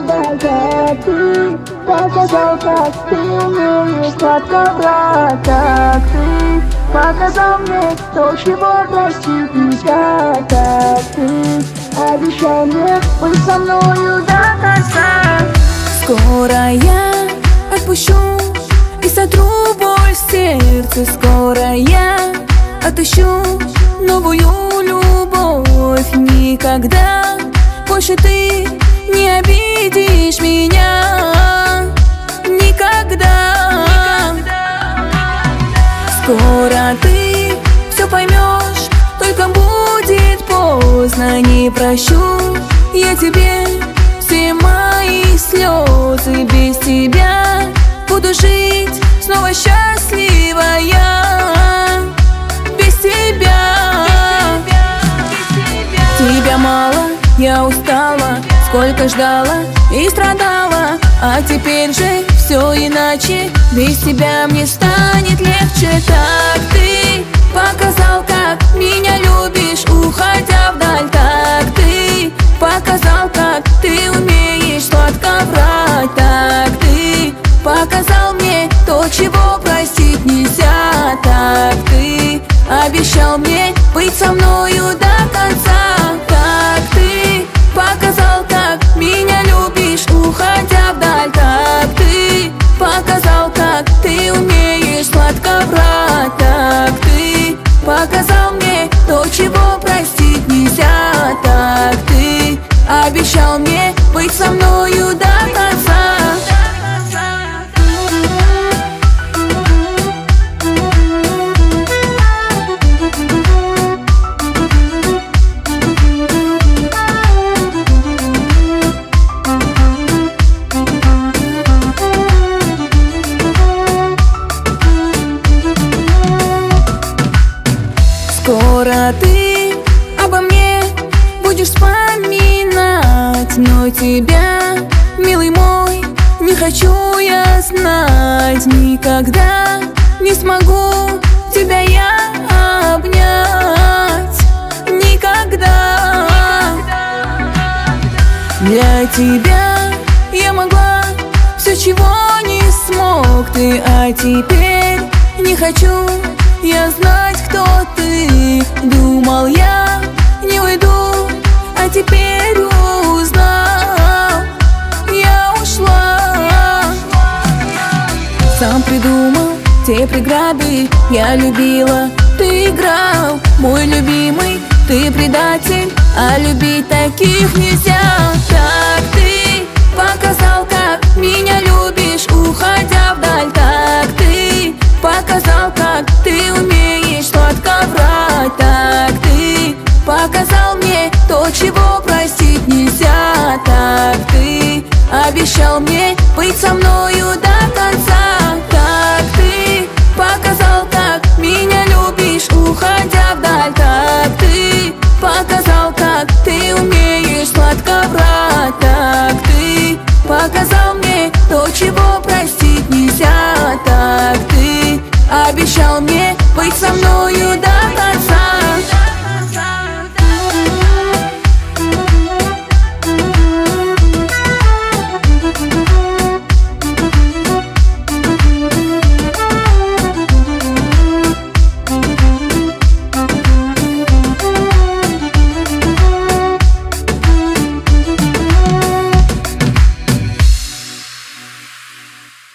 вдаль, как ты показал, как ты умеешь сладко врать, как ты показал мне то, чего простить нельзя, как ты обещал мне быть со мною до конца. Скоро я отпущу и сотру боль в сердце. Скоро я отыщу новую любовь. Никогда больше ты не обидишь меня. Никогда. Скоро ты все поймешь, только будет поздно. Не прощу я тебе все мои слезы. Без тебя буду жить снова счастливая. Без тебя. Тебя мало, я устала, сколько ждала и страдала. А теперь же все иначе, без тебя мне станет легче. Так ты показал, как меня любишь, уходя вдаль. Так ты показал, как ты умеешь сладко врать. Так ты показал мне то, чего простить нельзя. Так ты обещал мне быть со мною до конца. Так ты показал, как меня любишь, уходя вдаль. Так ты показал, как ты умеешь сладко врать. Так ты показал мне то, чего простить нельзя. Так ты обещал мне быть со мною до конца. Скоро ты обо мне будешь вспоминать, но тебя, милый мой, не хочу я знать. Никогда не смогу тебя я обнять. Никогда. Для тебя я могла все, чего не смог ты, а теперь не хочу я знать, кто ты. Думал, я не уйду, а теперь узнал, я ушла. Сам придумал те преграды, я любила, ты играл. Мой любимый, ты предатель, а любить таких нельзя. Так ты показал, как меня любишь, уходя вдаль. Так ты показал, как ты умеешь сладко врать. Так ты показал мне то, чего простить нельзя. Так ты обещал мне быть со мной